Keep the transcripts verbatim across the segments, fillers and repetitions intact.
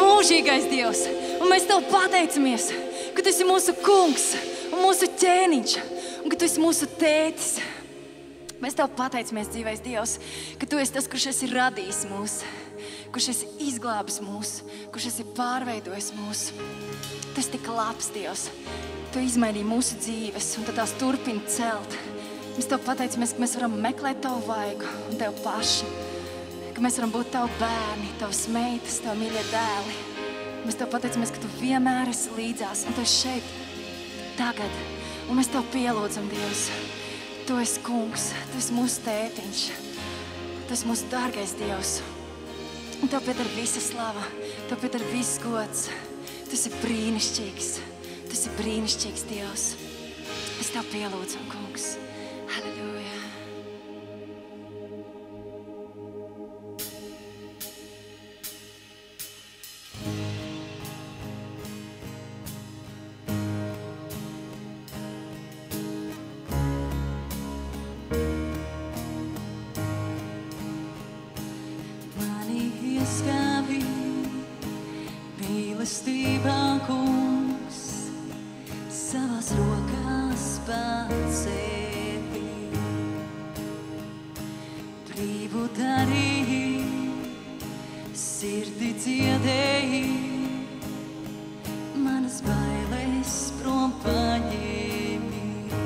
mūžīgais Dievs. Un mēs Tev pateicamies, ka Tu esi mūsu kungs un mūsu ķēniņš, un ka Tu esi mūsu tētis. Mēs Tev pateicamies, dzīvais Dievs, ka Tu esi tas, kurš esi radījis mūs, kurš esi izglābis mūs, kurš esi pārveidojis mūs. Tu esi tik labs, Dievs. Tu izmainīji mūsu dzīves, un Tu tās turpini celt. Mēs Tev pateicamies, ka mēs varam meklēt Tavu vaigu un Tev paši, ka mēs varam būt Tavu bērni, Tavas meitas, Tavu mīļie dēli. Mēs Tev pateicamies, ka Tu vienmēr esi līdzās, un Tu esi šeit tagad. Un mēs Tev pielūdzam, Dievs. Tu esi kungs, Tu esi mūsu tētiņš, Tu esi mūsu dārgais Dievs. Un Tev pieder visa slava, Tev pieder viss gods. Tu esi brīnišķīgs, Tu esi brīnišķīgs Dievs. Mēs Tev pielūdzam, kungs. Halleluja. Mani ieskāvi mīlestībā, kungs, savās rokās pacēli. Brīvu darīji, sirdi dziedēji, manas bailes prom paņēmi.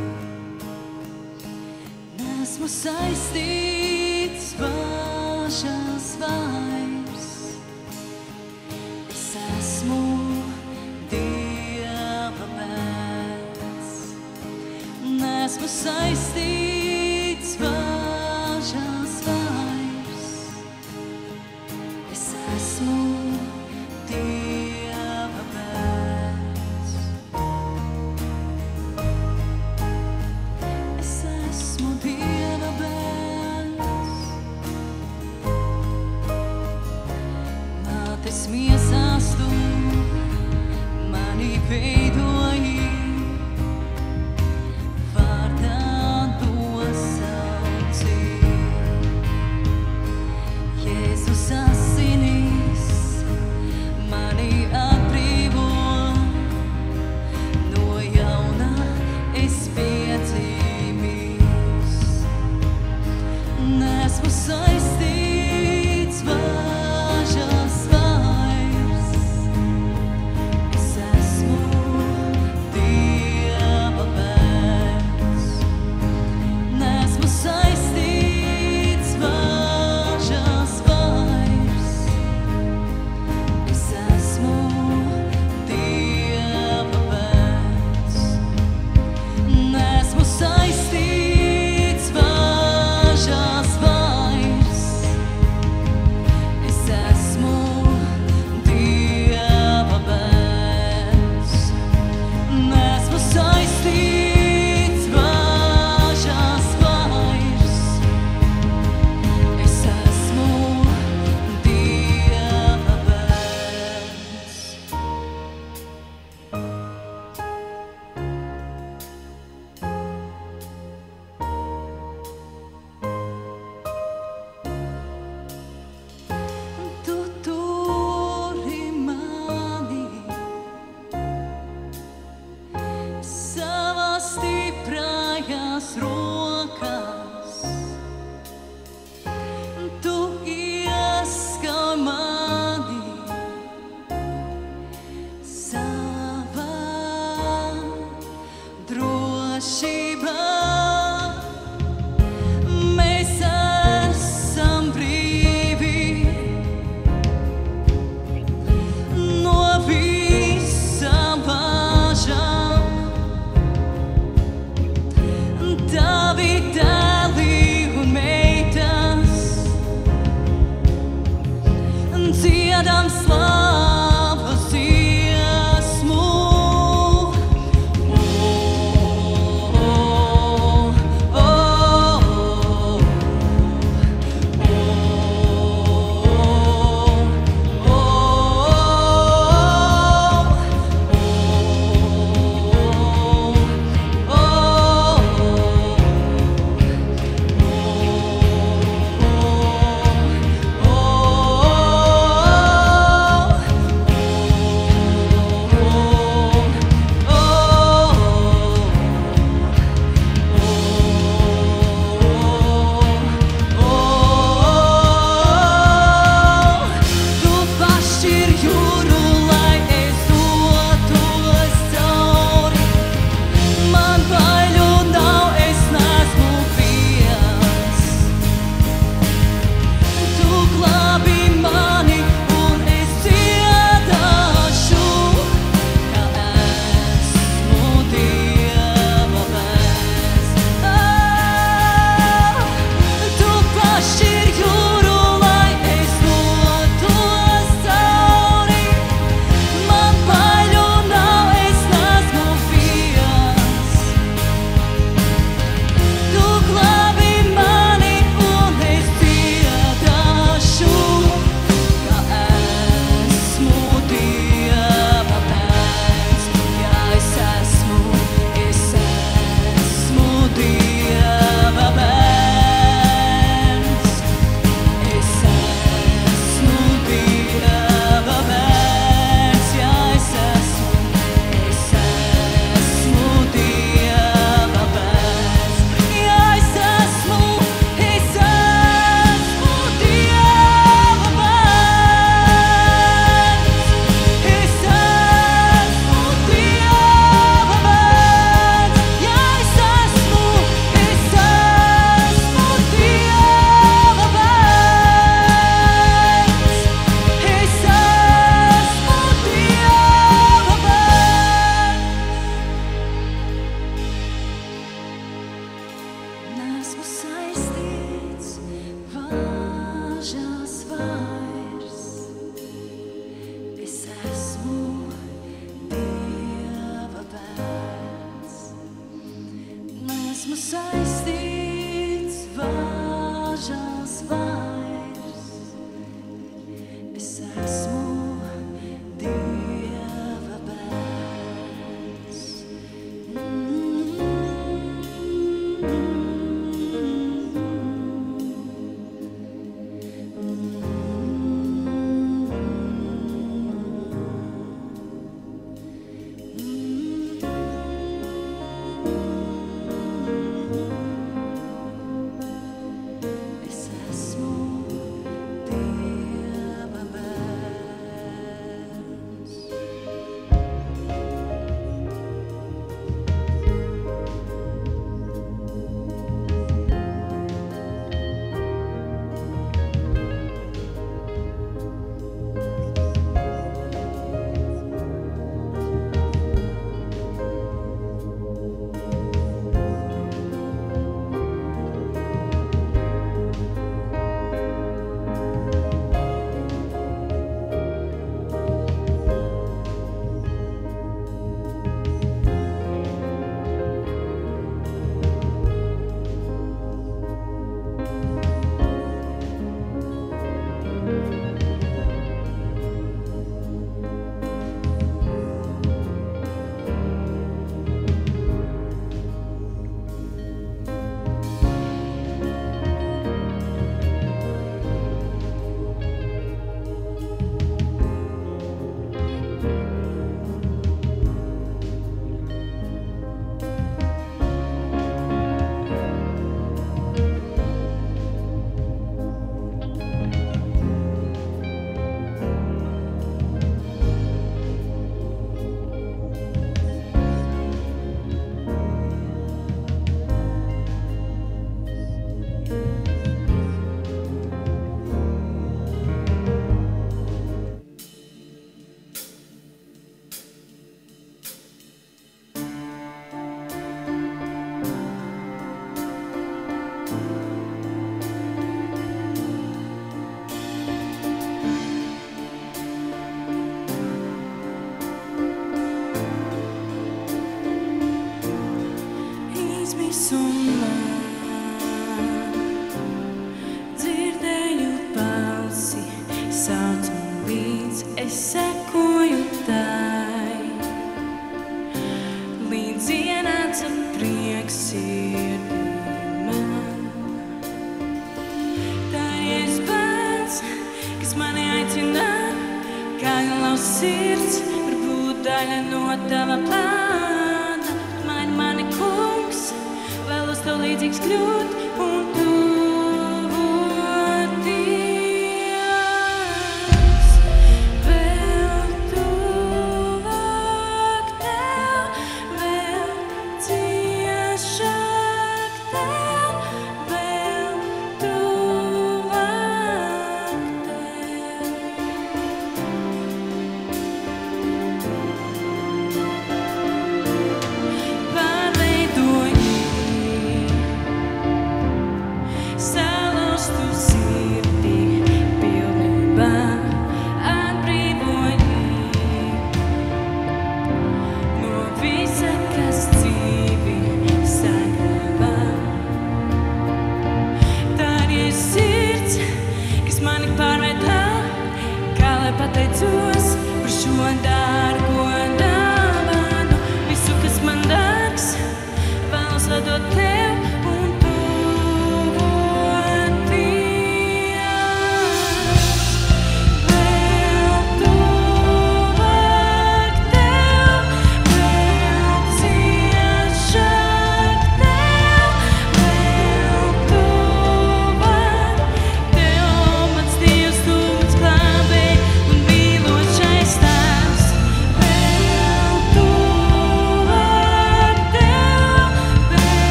Nesmu saistīts bažas vairs, es esmu Dieva bērns. Nesmu saistīts bažas vairs, es esmu Dieva bērns. Es esmu Dieva bērns. Mātes miesās Tu mani veidoji, vārdā Tu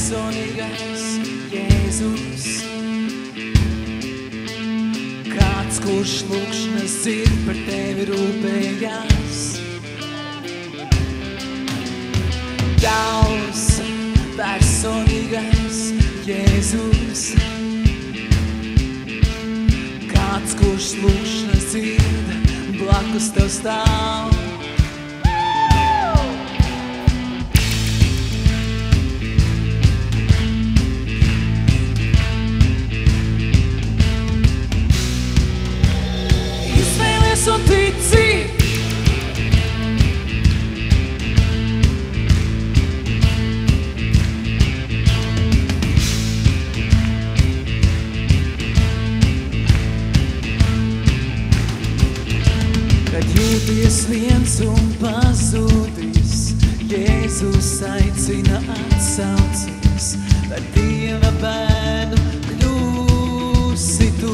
personīgais Jēzus. Kāds, kurš lūgšanas dzird, par tevi rūpējās. Tavs personīgais Jēzus. Kāds, kurš lūgšanas dzird, blakus tev stāv. Un tici, kad jūties viens un pazudis, Jēzus aicina atsaucies, par Dieva bērnu kļūsi tu.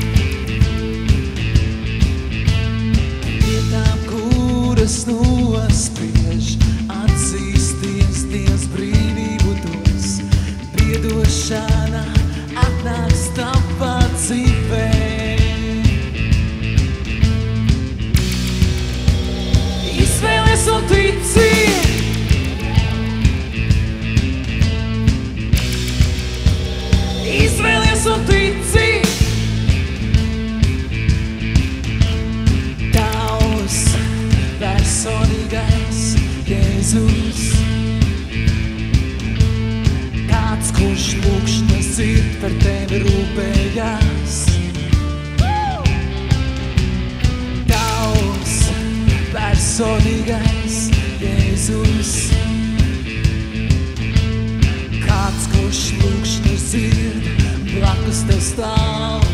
Kuras nospiež, atzīsties, Dievs brīvību dos, piedošana atnāks tavā dzīvē. Izvēlies un tici, izvēlies un tici. Personīgais Jēzus. Kāds, kurš lūgšanas dzird, par tevi rūpējās. Tavs personīgais Jēzus. Kāds, kurš lūgšanas dzird, blakus tev stāv.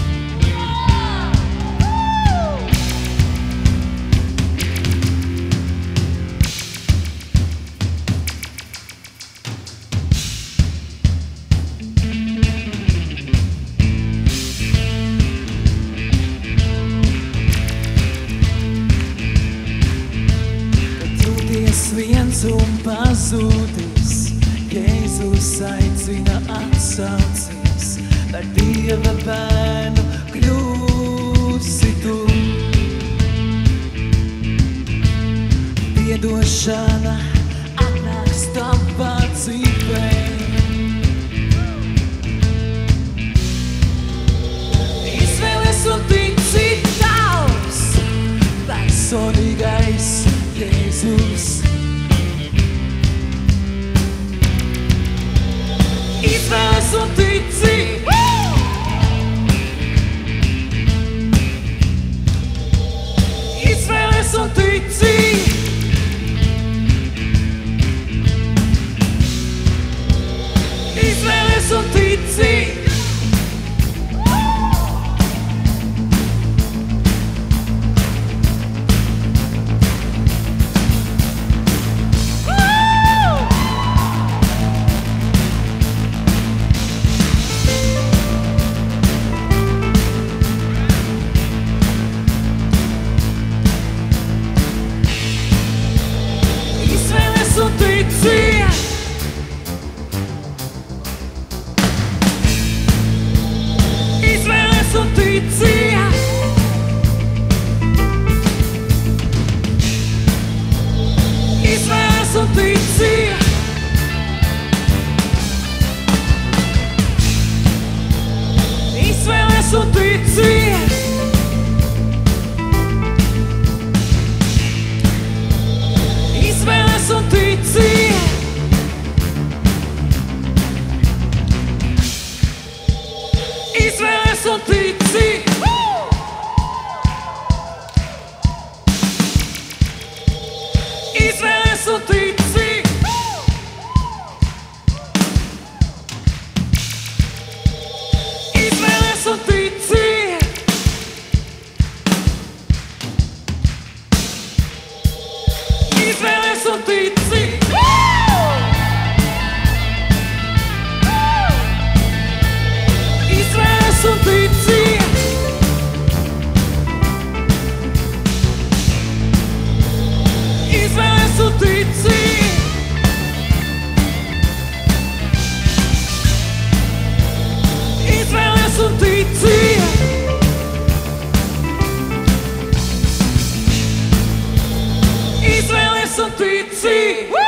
Viens un pazudis, Jēzus aicina atsaucies, par Dieva bērnu kļūsi tu. Piedošana atnāks tavā dzīvē. Izvēlies un tici, tavs personīgais Jēzus. Izvēlies un tici, izvēlies un tici, izvēlies un tici. Izvēlies un tici, izvēlies un tici, izvēlies un tici, izvēlies un tici. Izvēlies un tici, izvēlies un tici, izvēlies un tici, izvēlies un tici. Izvēlies un tici. tici!